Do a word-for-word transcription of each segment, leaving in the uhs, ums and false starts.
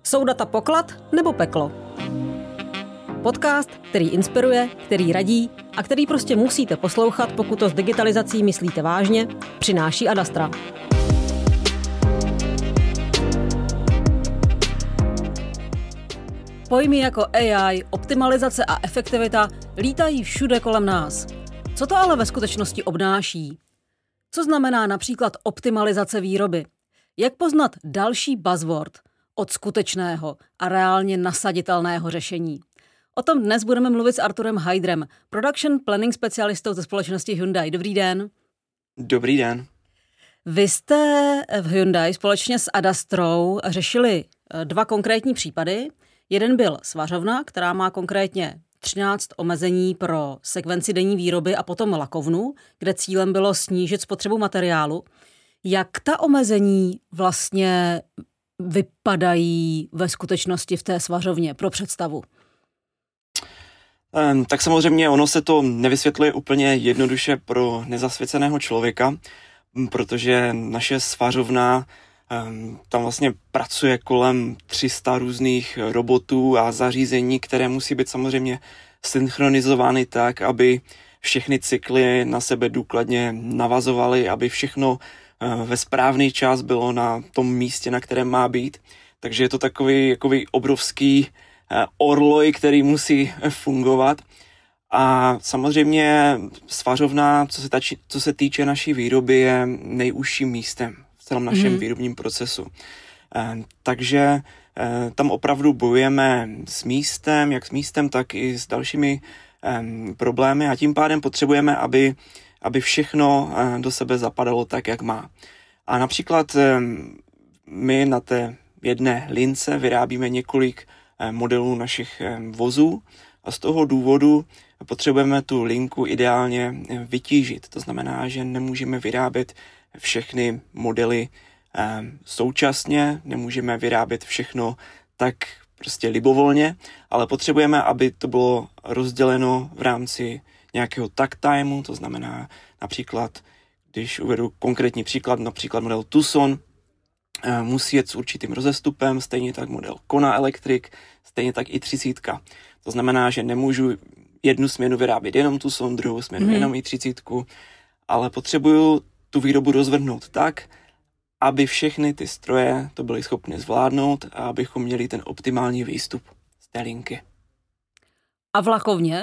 Jsou data poklad nebo peklo? Podcast, který inspiruje, který radí a který prostě musíte poslouchat, pokud to s digitalizací myslíte vážně, přináší Adastra. Pojmy jako A I, optimalizace a efektivita lítají všude kolem nás. Co to ale ve skutečnosti obnáší? Co znamená například optimalizace výroby? Jak poznat další buzzword od skutečného a reálně nasaditelného řešení? O tom dnes budeme mluvit s Arturem Hajdrem, production planning specialistou ze společnosti Hyundai. Dobrý den. Dobrý den. Vy jste v Hyundai společně s Adastrou řešili dva konkrétní případy. Jeden byl svařovna, která má konkrétně třináct omezení pro sekvenci denní výroby a potom lakovnu, kde cílem bylo snížit spotřebu materiálu. Jak ta omezení vlastně vypadají ve skutečnosti v té svařovně pro představu? Tak samozřejmě ono se to nevysvětluje úplně jednoduše pro nezasvěceného člověka, protože naše svařovna tam vlastně pracuje kolem tři sta různých robotů a zařízení, které musí být samozřejmě synchronizovány tak, aby všechny cykly na sebe důkladně navazovaly, aby všechno ve správný čas bylo na tom místě, na kterém má být. Takže je to takový jakový obrovský orloj, který musí fungovat. A samozřejmě svařovna, co se, tači, co se týče naší výroby, je nejúžším místem v celém našem mm. výrobním procesu. Takže tam opravdu bojujeme s místem, jak s místem, tak i s dalšími problémy a tím pádem potřebujeme, aby aby všechno do sebe zapadalo tak, jak má. A například my na té jedné lince vyrábíme několik modelů našich vozů a z toho důvodu potřebujeme tu linku ideálně vytížit. To znamená, že nemůžeme vyrábět všechny modely současně, nemůžeme vyrábět všechno tak prostě libovolně, ale potřebujeme, aby to bylo rozděleno v rámci nějakého takt timeu, to znamená například, když uvedu konkrétní příklad, například model Tucson musí jet s určitým rozestupem, stejně tak model Kona Electric, stejně tak i třicítka. To znamená, že nemůžu jednu směnu vyrábět jenom Tucson, druhou směnu mm. jenom i třicítku, ale potřebuju tu výrobu rozvrhnout tak, aby všechny ty stroje to byly schopny zvládnout a abychom měli ten optimální výstup z té linky. A v lakovně?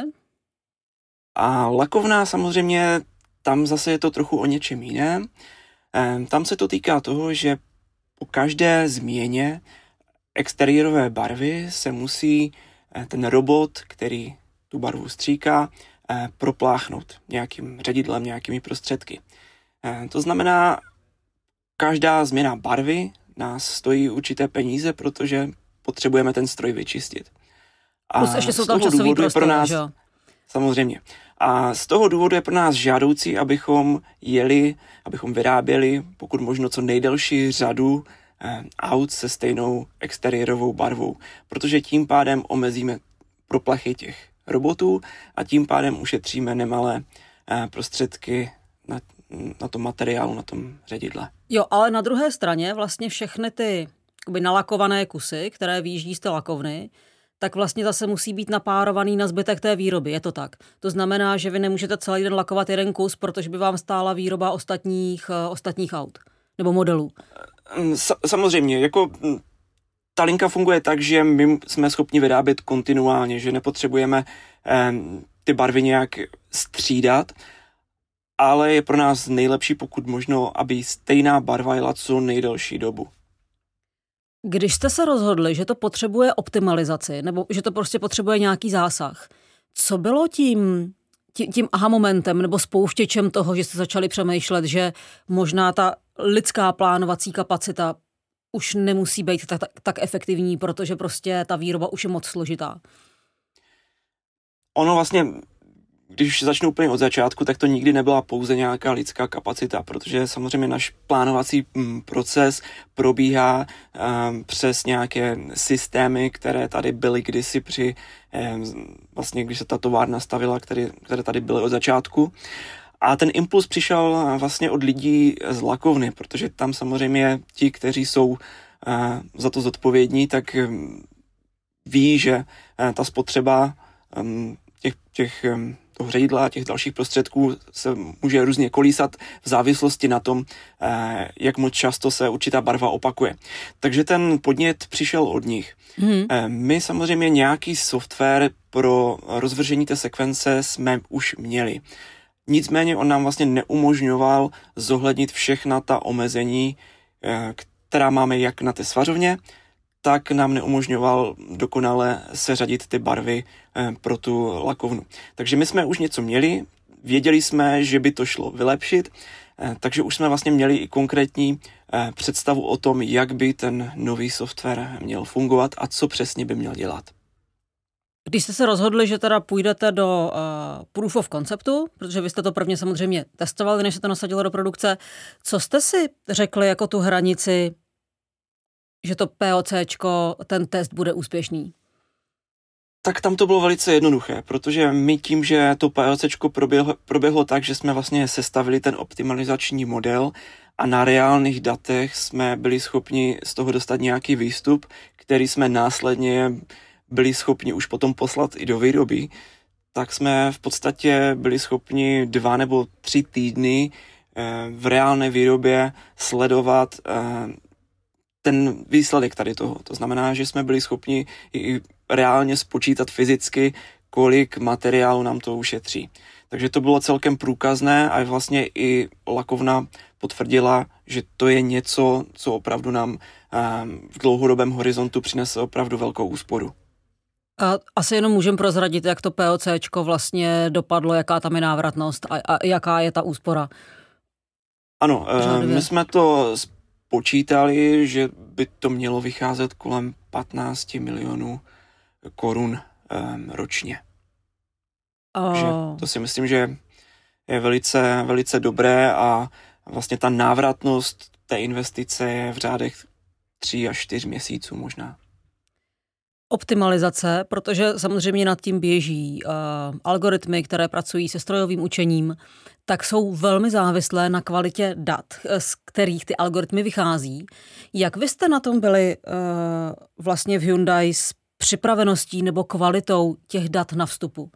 A lakovna samozřejmě, tam zase je to trochu o něčem jiném. Tam se to týká toho, že po každé změně exteriérové barvy se musí ten robot, který tu barvu stříká, propláchnout nějakým ředidlem, nějakými prostředky. To znamená, každá změna barvy nás stojí určité peníze, protože potřebujeme ten stroj vyčistit. A plus ještě jsou tam časový prostor, pro nás, že? Samozřejmě. A z toho důvodu je pro nás žádoucí, abychom jeli, abychom vyráběli pokud možno co nejdelší řadu eh, aut se stejnou exteriérovou barvou, protože tím pádem omezíme proplachy těch robotů a tím pádem ušetříme nemalé eh, prostředky na, na tom materiálu, na tom ředidle. Jo, ale na druhé straně vlastně všechny ty jakoby nalakované kusy, které vyjíždí z té lakovny, tak vlastně zase musí být napárovaný na zbytek té výroby, je to tak. To znamená, že vy nemůžete celý den lakovat jeden kus, protože by vám stála výroba ostatních, ostatních aut nebo modelů. Samozřejmě, jako ta linka funguje tak, že my jsme schopni vyrábět kontinuálně, že nepotřebujeme eh, ty barvy nějak střídat, ale je pro nás nejlepší, pokud možno, aby stejná barva jela co nejdelší dobu. Když jste se rozhodli, že to potřebuje optimalizaci, nebo že to prostě potřebuje nějaký zásah, co bylo tím, tím, tím aha momentem nebo spouštěčem toho, že jste začali přemýšlet, že možná ta lidská plánovací kapacita už nemusí být tak, tak, tak efektivní, protože prostě ta výroba už je moc složitá? Ono vlastně, když začnu úplně od začátku, tak to nikdy nebyla pouze nějaká lidská kapacita, protože samozřejmě náš plánovací proces probíhá um, přes nějaké systémy, které tady byly kdysi při, um, vlastně když se ta továrna stavila, které, které tady byly od začátku. A ten impuls přišel vlastně od lidí z lakovny, protože tam samozřejmě ti, kteří jsou za to zodpovědní, tak ví, že ta spotřeba těch, těch toho ředidla a těch dalších prostředků se může různě kolísat v závislosti na tom, jak moc často se určitá barva opakuje. Takže ten podnět přišel od nich. Hmm. My samozřejmě nějaký software pro rozvržení té sekvence jsme už měli. Nicméně on nám vlastně neumožňoval zohlednit všechna ta omezení, která máme jak na té svařovně, tak nám neumožňoval dokonale seřadit ty barvy pro tu lakovnu. Takže my jsme už něco měli, věděli jsme, že by to šlo vylepšit, takže už jsme vlastně měli i konkrétní představu o tom, jak by ten nový software měl fungovat a co přesně by měl dělat. Když jste se rozhodli, že teda půjdete do uh, proof of conceptu, protože vy jste to prvně samozřejmě testovali, než se to nasadilo do produkce, co jste si řekli jako tu hranici, že to POCčko, ten test bude úspěšný? Tak tam to bylo velice jednoduché, protože my tím, že to POCčko proběhlo, proběhlo tak, že jsme vlastně sestavili ten optimalizační model a na reálných datech jsme byli schopni z toho dostat nějaký výstup, který jsme následně byli schopni už potom poslat i do výroby, tak jsme v podstatě byli schopni dva nebo tři týdny v reálné výrobě sledovat ten výsledek tady toho. To znamená, že jsme byli schopni i reálně spočítat fyzicky, kolik materiálu nám to ušetří. Takže to bylo celkem průkazné a vlastně i lakovna potvrdila, že to je něco, co opravdu nám v dlouhodobém horizontu přinese opravdu velkou úsporu. A asi jenom můžeme prozradit, jak to POCčko vlastně dopadlo, jaká tam je návratnost a, a jaká je ta úspora. Ano, Řádově. My jsme to počítali, že by to mělo vycházet kolem patnáct milionů korun um, ročně. Oh. Takže to si myslím, že je velice, velice dobré a vlastně ta návratnost té investice je v řádech tří až čtyř měsíců možná. Optimalizace, protože samozřejmě nad tím běží uh, algoritmy, které pracují se strojovým učením, tak jsou velmi závislé na kvalitě dat, z kterých ty algoritmy vychází. Jak vy jste na tom byli uh, vlastně v Hyundai s připraveností nebo kvalitou těch dat na vstupu?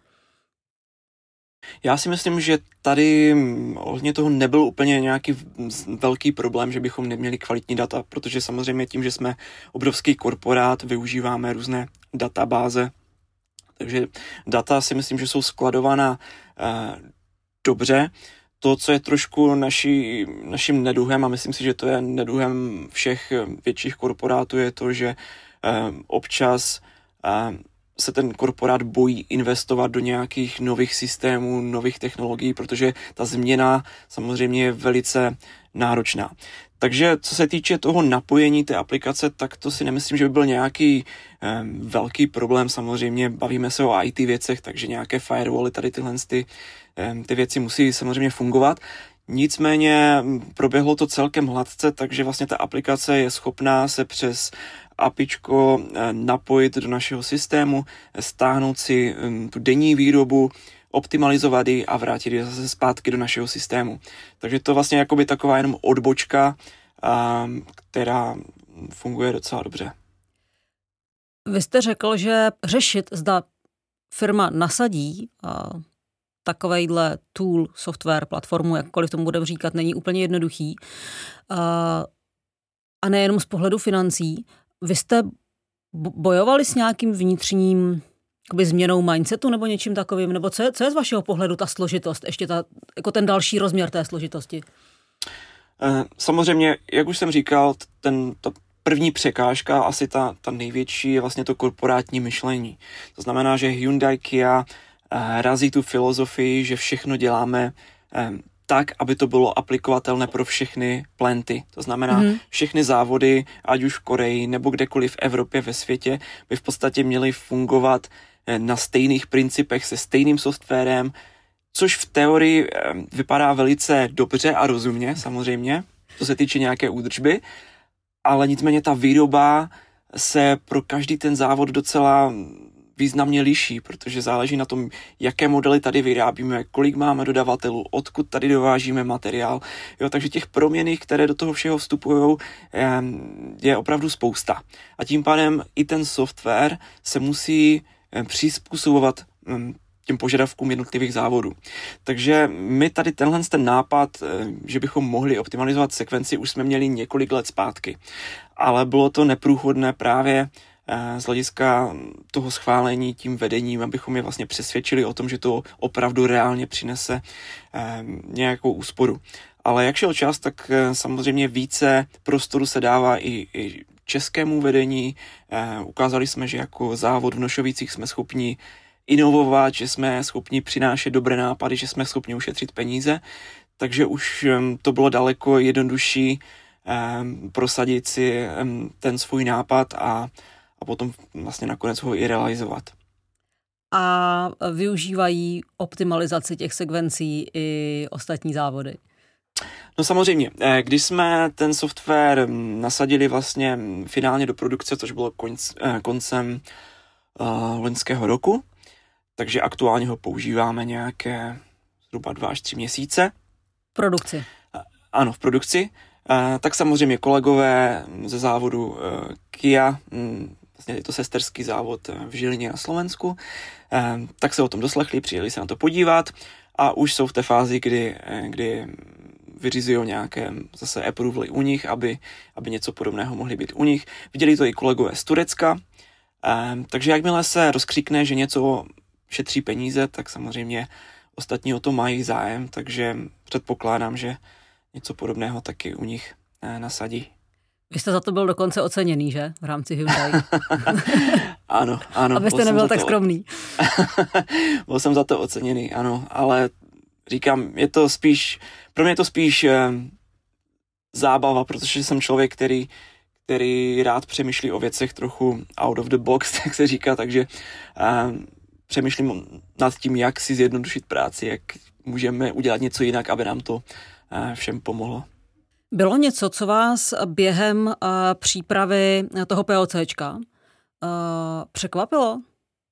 Já si myslím, že tady ohledně toho nebyl úplně nějaký velký problém, že bychom neměli kvalitní data, protože samozřejmě tím, že jsme obrovský korporát, využíváme různé databáze, takže data si myslím, že jsou skladovaná eh, dobře. To, co je trošku naši, naším neduhem, a myslím si, že to je neduhem všech větších korporátů, je to, že eh, občas eh, se ten korporát bojí investovat do nějakých nových systémů, nových technologií, protože ta změna samozřejmě je velice náročná. Takže co se týče toho napojení té aplikace, tak to si nemyslím, že by byl nějaký eh, velký problém. Samozřejmě bavíme se o í té věcech, takže nějaké firewally, tady tyhle ty, eh, ty věci musí samozřejmě fungovat. Nicméně proběhlo to celkem hladce, takže vlastně ta aplikace je schopná se přes apičko napojit do našeho systému, stáhnout si tu denní výrobu, optimalizovat ji a vrátit ji zase zpátky do našeho systému. Takže to vlastně jakoby taková jenom odbočka, která funguje docela dobře. Vy jste řekl, že řešit, zda firma nasadí takovejhle tool, software, platformu, jakkoliv tomu budeme říkat, není úplně jednoduchý. A nejenom z pohledu financí. Vy jste bojovali s nějakým vnitřním jakoby změnou mindsetu nebo něčím takovým? Nebo co je, co je z vašeho pohledu ta složitost? Ještě ta, jako ten další rozměr té složitosti? Samozřejmě, jak už jsem říkal, ten, ta první překážka, asi ta, ta největší, je vlastně to korporátní myšlení. To znamená, že Hyundai Kia razí tu filozofii, že všechno děláme tak, aby to bylo aplikovatelné pro všechny planty. To znamená, mm. všechny závody, ať už v Koreji nebo kdekoliv v Evropě, ve světě, by v podstatě měly fungovat na stejných principech, se stejným softwarem, což v teorii vypadá velice dobře a rozumně, samozřejmě, co se týče nějaké údržby, ale nicméně ta výroba se pro každý ten závod docela významně liší, protože záleží na tom, jaké modely tady vyrábíme, kolik máme dodavatelů, odkud tady dovážíme materiál. Jo, takže těch proměnných, které do toho všeho vstupují, je opravdu spousta. A tím pádem i ten software se musí přizpůsobovat těm požadavkům jednotlivých závodů. Takže my tady tenhle ten nápad, že bychom mohli optimalizovat sekvenci, už jsme měli několik let zpátky. Ale bylo to neprůchodné právě z hlediska toho schválení tím vedením, abychom je vlastně přesvědčili o tom, že to opravdu reálně přinese nějakou úsporu. Ale jak šel čas, tak samozřejmě více prostoru se dává i, i českému vedení. Ukázali jsme, že jako závod v Nošovicích jsme schopni inovovat, že jsme schopni přinášet dobré nápady, že jsme schopni ušetřit peníze, takže už to bylo daleko jednodušší prosadit si ten svůj nápad a, a potom vlastně nakonec ho i realizovat. A využívají optimalizaci těch sekvencí i ostatní závody? No samozřejmě, když jsme ten software nasadili vlastně finálně do produkce, což bylo konc, koncem uh, loňského roku, takže aktuálně ho používáme nějaké zhruba dva až tři měsíce. V produkci? Ano, v produkci. Tak samozřejmě kolegové ze závodu Kia, vlastně je to sesterský závod v Žilině na Slovensku, tak se o tom doslechli, přijeli se na to podívat a už jsou v té fázi, kdy, kdy vyřizují nějaké zase approvaly u nich, aby, aby něco podobného mohli být u nich. Viděli to i kolegové z Turecka, takže jakmile se rozkřikne, že něco šetří peníze, tak samozřejmě ostatní o to mají zájem, takže předpokládám, že něco podobného taky u nich nasadí. Vy jste za to byl dokonce oceněný, že? V rámci Hyundai. Ano, ano. Abyste nebyl tak to... skromný. Byl jsem za to oceněný, ano, ale říkám, je to spíš, pro mě je to spíš eh, zábava, protože jsem člověk, který který rád přemýšlí o věcech trochu out of the box, tak se říká, takže eh, přemýšlím nad tím, jak si zjednodušit práci, jak můžeme udělat něco jinak, aby nám to všem pomohlo. Bylo něco, co vás během uh, přípravy toho POCčka uh, překvapilo?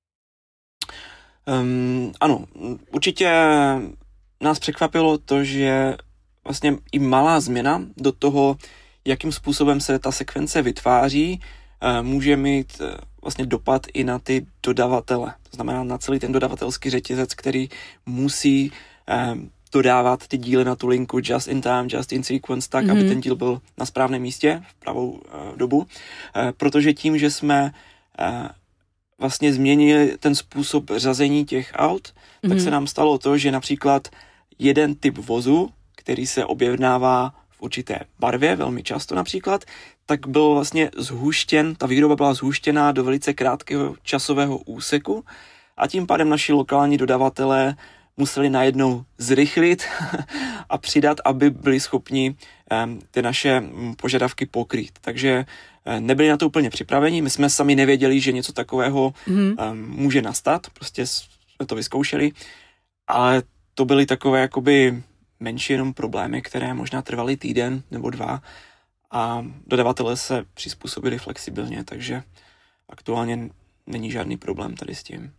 Um, ano, určitě nás překvapilo to, že vlastně i malá změna do toho, jakým způsobem se ta sekvence vytváří, uh, může mít uh, vlastně dopad i na ty dodavatele. To znamená na celý ten dodavatelský řetězec, který musí uh, dodávat ty díly na tu linku just in time, just in sequence, tak, mm-hmm. aby ten díl byl na správném místě v pravou uh, dobu. Uh, protože tím, že jsme uh, vlastně změnili ten způsob řazení těch aut, mm-hmm. tak se nám stalo to, že například jeden typ vozu, který se objednává v určité barvě, velmi často například, tak byl vlastně zhuštěn, ta výroba byla zhuštěná do velice krátkého časového úseku a tím pádem naši lokální dodavatelé museli najednou zrychlit a přidat, aby byli schopni um, ty naše požadavky pokrýt. Takže um, nebyli na to úplně připraveni, my jsme sami nevěděli, že něco takového mm. um, může nastat, prostě jsme to vyzkoušeli, ale to byly takové jakoby menší jenom problémy, které možná trvaly týden nebo dva a dodavatelé se přizpůsobili flexibilně, takže aktuálně není žádný problém tady s tím.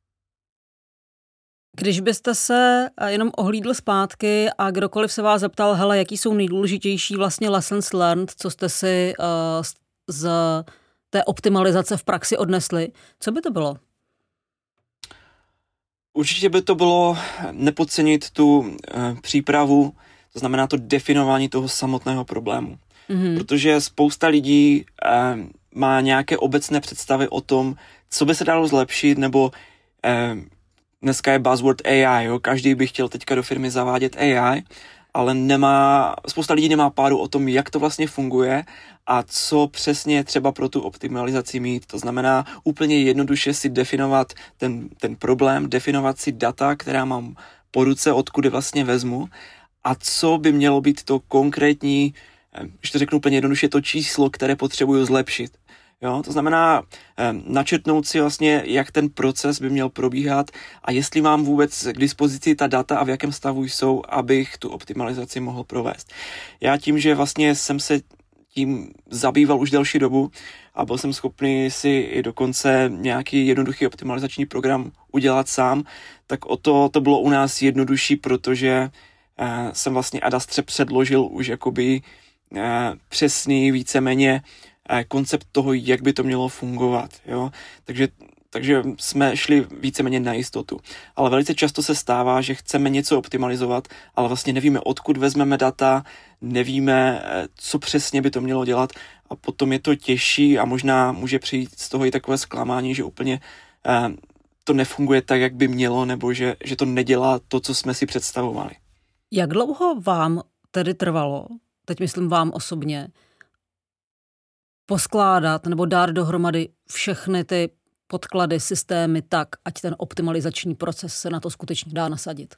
Když byste se jenom ohlídl zpátky a kdokoliv se vás zeptal, hele, jaký jsou nejdůležitější vlastně lessons learned, co jste si uh, z té optimalizace v praxi odnesli, co by to bylo? Určitě by to bylo nepodcenit tu uh, přípravu, to znamená to definování toho samotného problému. Mm-hmm. Protože spousta lidí uh, má nějaké obecné představy o tom, co by se dalo zlepšit, nebo uh, dneska je buzzword A I, jo? Každý by chtěl teďka do firmy zavádět A I, ale nemá, spousta lidí nemá páru o tom, jak to vlastně funguje a co přesně třeba pro tu optimalizaci mít. To znamená úplně jednoduše si definovat ten, ten problém, definovat si data, která mám po ruce, odkud je vlastně vezmu a co by mělo být to konkrétní, když to řeknu úplně jednoduše, to číslo, které potřebuju zlepšit. Jo, to znamená eh, načrtnout si vlastně, jak ten proces by měl probíhat a jestli mám vůbec k dispozici ta data a v jakém stavu jsou, abych tu optimalizaci mohl provést. Já tím, že vlastně jsem se tím zabýval už delší dobu a byl jsem schopný si i dokonce nějaký jednoduchý optimalizační program udělat sám, tak o to to bylo u nás jednodušší, protože eh, jsem vlastně Adastře předložil už jakoby eh, přesný víceméně eh, koncept toho, jak by to mělo fungovat, jo, takže Takže jsme šli víceméně na jistotu. Ale velice často se stává, že chceme něco optimalizovat, ale vlastně nevíme, odkud vezmeme data, nevíme, co přesně by to mělo dělat a potom je to těžší a možná může přijít z toho i takové zklamání, že úplně eh, to nefunguje tak, jak by mělo, nebo že, že to nedělá to, co jsme si představovali. Jak dlouho vám tedy trvalo, teď myslím vám osobně, poskládat nebo dát dohromady všechny ty podklady, systémy tak, ať ten optimalizační proces se na to skutečně dá nasadit?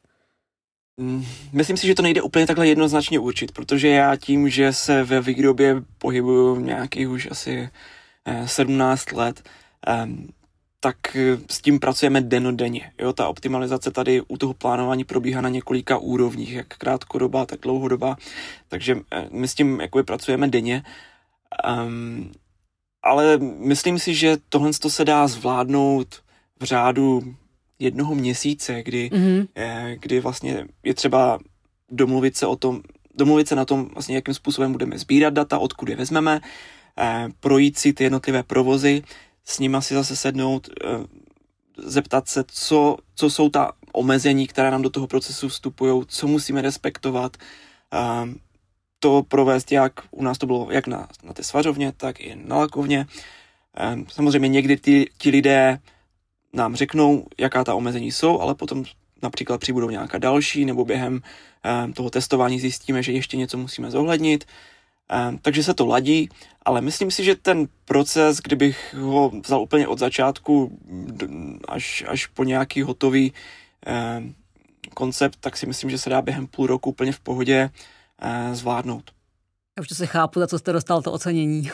Myslím si, že to nejde úplně takhle jednoznačně určit, protože já tím, že se ve výrobě pohybuju nějakých už asi sedmnáct let, tak s tím pracujeme dennodenně. Jo, ta optimalizace tady u toho plánování probíhá na několika úrovních, jak krátkodobá, tak dlouhodobá, takže my s tím jakoby pracujeme denně. Um, ale myslím si, že tohle se dá zvládnout v řádu jednoho měsíce, kdy, mm-hmm. eh, kdy vlastně je třeba domluvit se o tom, domluvit se na tom, vlastně, jakým způsobem budeme sbírat data, odkud je vezmeme, eh, projít si ty jednotlivé provozy, s nima si zase sednout, eh, zeptat se, co, co jsou ta omezení, která nám do toho procesu vstupují, co musíme respektovat, eh, to provést, jak u nás to bylo jak na, na té svařovně, tak i na lakovně. Ehm, samozřejmě někdy ty, ti lidé nám řeknou, jaká ta omezení jsou, ale potom například přibudou nějaká další, nebo během ehm, toho testování zjistíme, že ještě něco musíme zohlednit. Ehm, takže se to ladí, ale myslím si, že ten proces, kdybych ho vzal úplně od začátku až, až po nějaký hotový ehm, koncept, tak si myslím, že se dá během půl roku úplně v pohodě zvládnout. Já už to se chápu, za co jste dostal to ocenění.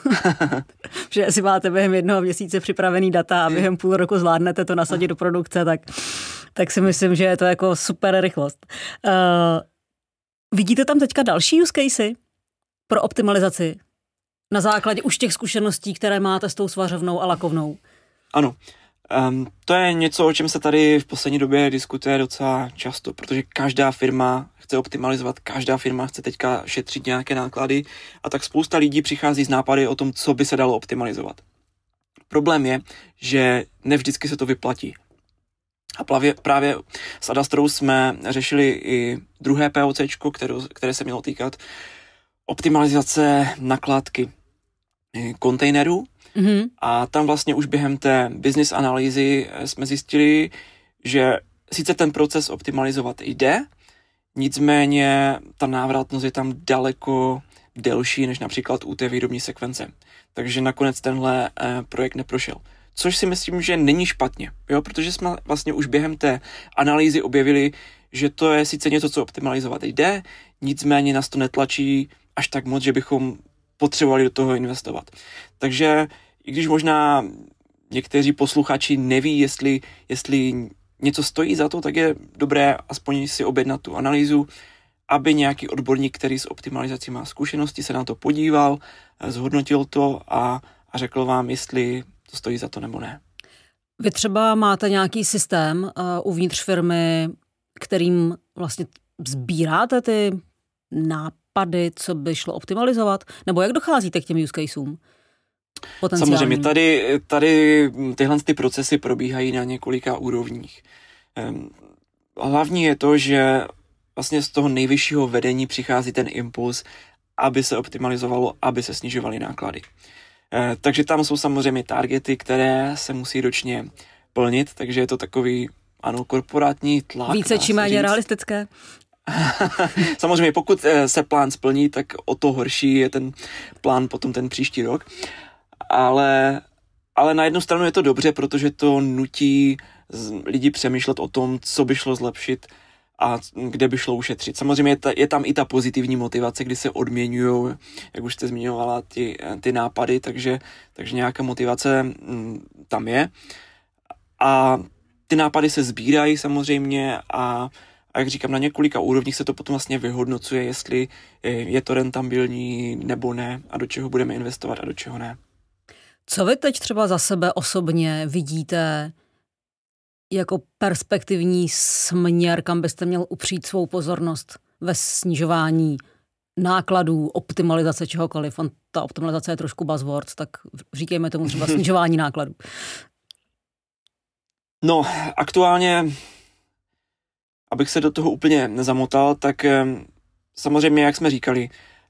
Že jestli máte během jednoho měsíce připravený data a během půl roku zvládnete to nasadit do produkce, tak, tak si myslím, že je to jako super rychlost. Uh, vidíte tam teďka další use casey pro optimalizaci na základě už těch zkušeností, které máte s tou svařovnou a lakovnou? Ano. Um, to je něco, o čem se tady v poslední době diskutuje docela často, protože každá firma chce optimalizovat, každá firma chce teďka šetřit nějaké náklady a tak spousta lidí přichází z nápady o tom, co by se dalo optimalizovat. Problém je, že nevždycky se to vyplatí. A právě, právě s Adastrou jsme řešili i druhé POCčko, které, které se mělo týkat optimalizace nakladky kontejnerů. Mm-hmm. A tam vlastně už během té business analýzy jsme zjistili, že sice ten proces optimalizovat jde, nicméně ta návratnost je tam daleko delší než například u té výrobní sekvence. Takže nakonec tenhle eh, projekt neprošel. Což si myslím, že není špatně, jo? Protože jsme vlastně už během té analýzy objevili, že to je sice něco, co optimalizovat jde, nicméně nás to netlačí až tak moc, že bychom potřebovali do toho investovat. Takže i když možná někteří posluchači neví, jestli, jestli něco stojí za to, tak je dobré aspoň si objednat tu analýzu, aby nějaký odborník, který s optimalizací má zkušenosti, se na to podíval, zhodnotil to a, a řekl vám, jestli to stojí za to nebo ne. Vy třeba máte nějaký systém uh, uvnitř firmy, kterým vlastně sbíráte ty nápady, co by šlo optimalizovat? Nebo jak docházíte k těm use caseům? Samozřejmě, tady, tady tyhle ty procesy probíhají na několika úrovních. Hlavní je to, že vlastně z toho nejvyššího vedení přichází ten impuls, aby se optimalizovalo, aby se snižovaly náklady. Takže tam jsou samozřejmě targety, které se musí ročně plnit, takže je to takový, ano, korporátní tlak. Více či méně realistické? Samozřejmě, pokud se plán splní, tak o to horší je ten plán potom ten příští rok. Ale, ale na jednu stranu je to dobře, protože to nutí lidi přemýšlet o tom, co by šlo zlepšit a kde by šlo ušetřit. Samozřejmě je, ta, je tam i ta pozitivní motivace, kdy se odměňují, jak už jste zmiňovala, ty, ty nápady, takže, takže nějaká motivace m, tam je. A ty nápady se sbírají samozřejmě a A jak říkám, na několika úrovních se to potom vlastně vyhodnocuje, jestli je to rentabilní nebo ne a do čeho budeme investovat a do čeho ne. Co vy teď třeba za sebe osobně vidíte jako perspektivní směr, kam byste měl upřít svou pozornost ve snižování nákladů, optimalizace čehokoliv? On, ta optimalizace je trošku buzzword, tak říkejme tomu třeba snižování nákladů. No, aktuálně, abych se do toho úplně nezamotal, tak samozřejmě, jak jsme říkali,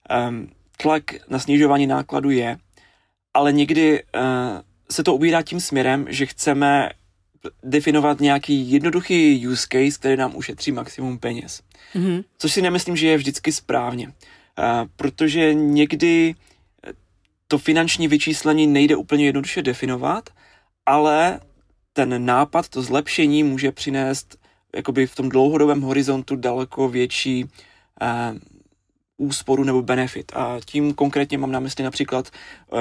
tlak na snižování nákladů je, ale někdy se to ubírá tím směrem, že chceme definovat nějaký jednoduchý use case, který nám ušetří maximum peněz. Mm-hmm. Což si nemyslím, že je vždycky správně. Protože někdy to finanční vyčíslení nejde úplně jednoduše definovat, ale ten nápad, to zlepšení může přinést jakoby v tom dlouhodobém horizontu daleko větší uh, úsporu nebo benefit. A tím konkrétně mám na mysli například uh,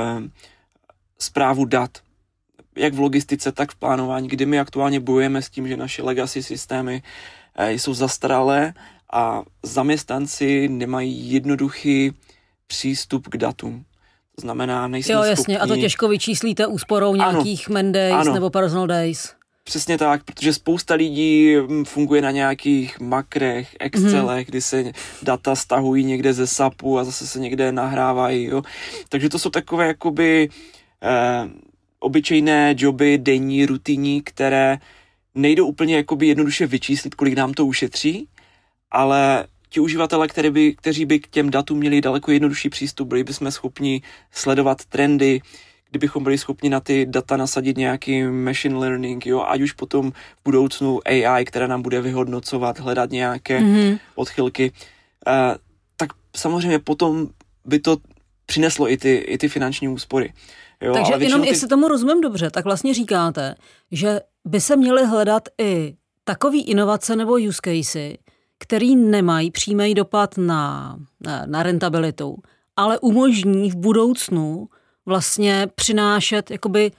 správu dat, jak v logistice, tak v plánování, kdy my aktuálně bojujeme s tím, že naše legacy systémy uh, jsou zastaralé a zaměstnanci nemají jednoduchý přístup k datům. To znamená, nejsme Jo, jasně, schopni... a to těžko vyčíslíte úsporou nějakých ano, man days ano. nebo personal days. Přesně tak, protože spousta lidí funguje na nějakých makrech, excelech, mm-hmm. kdy se data stahují někde ze sapu a zase se někde nahrávají, jo. Takže to jsou takové jakoby eh, obyčejné joby, denní, rutinní, které nejdou úplně jakoby jednoduše vyčíslit, kolik nám to ušetří, ale ti uživatelé, který by, kteří by k těm datům měli daleko jednodušší přístup, byli bychom schopni sledovat trendy, kdybychom byli schopni na ty data nasadit nějaký machine learning, jo, ať už potom v budoucnu A I, která nám bude vyhodnocovat, hledat nějaké mm-hmm. odchylky, uh, tak samozřejmě potom by to přineslo i ty, i ty finanční úspory. Jo, takže ale jenom, ty... jestli tomu rozumím dobře, tak vlastně říkáte, že by se měly hledat i takový inovace nebo use casey, který nemají přímý dopad na, na, na rentabilitu, ale umožní v budoucnu vlastně přinášet jakoby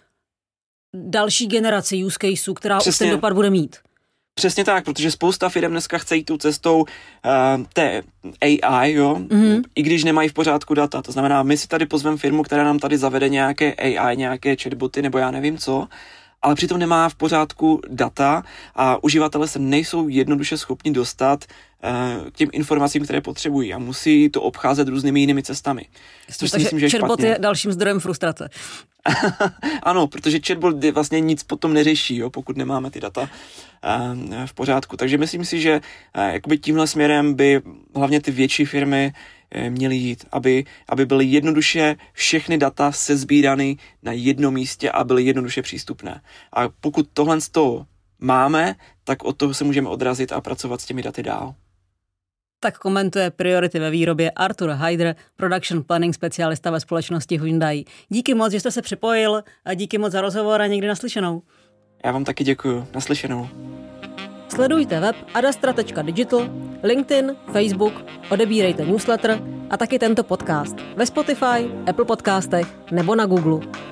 další generaci use caseů, která už ten dopad bude mít. Přesně tak, protože spousta firm dneska chce jít tou cestou uh, té A I, jo, mm-hmm. i když nemají v pořádku data. To znamená, my si tady pozveme firmu, která nám tady zavede nějaké A I, nějaké chatboty nebo já nevím co, ale přitom nemá v pořádku data a uživatelé se nejsou jednoduše schopni dostat uh, k těm informacím, které potřebují a musí to obcházet různými jinými cestami. Což si myslím, že je chatbot špatně. Je dalším zdrojem frustrace. Ano, protože chatbot vlastně nic potom neřeší, jo, pokud nemáme ty data uh, v pořádku. Takže myslím si, že uh, jakoby tímhle směrem by hlavně ty větší firmy uh, měly jít, aby, aby byly jednoduše všechny data sesbírány na jednom místě a byly jednoduše přístupné. A pokud tohle to máme, tak od toho se můžeme odrazit a pracovat s těmi daty dál. Tak komentuje priority ve výrobě Artur Haider, production planning specialista ve společnosti Hyundai. Díky moc, že jste se připojil a díky moc za rozhovor a někdy naslyšenou. Já vám taky děkuju. Naslyšenou. Sledujte web adastra tečka digital, LinkedIn, Facebook, odebírejte newsletter a taky tento podcast ve Spotify, Apple podcastech nebo na Google.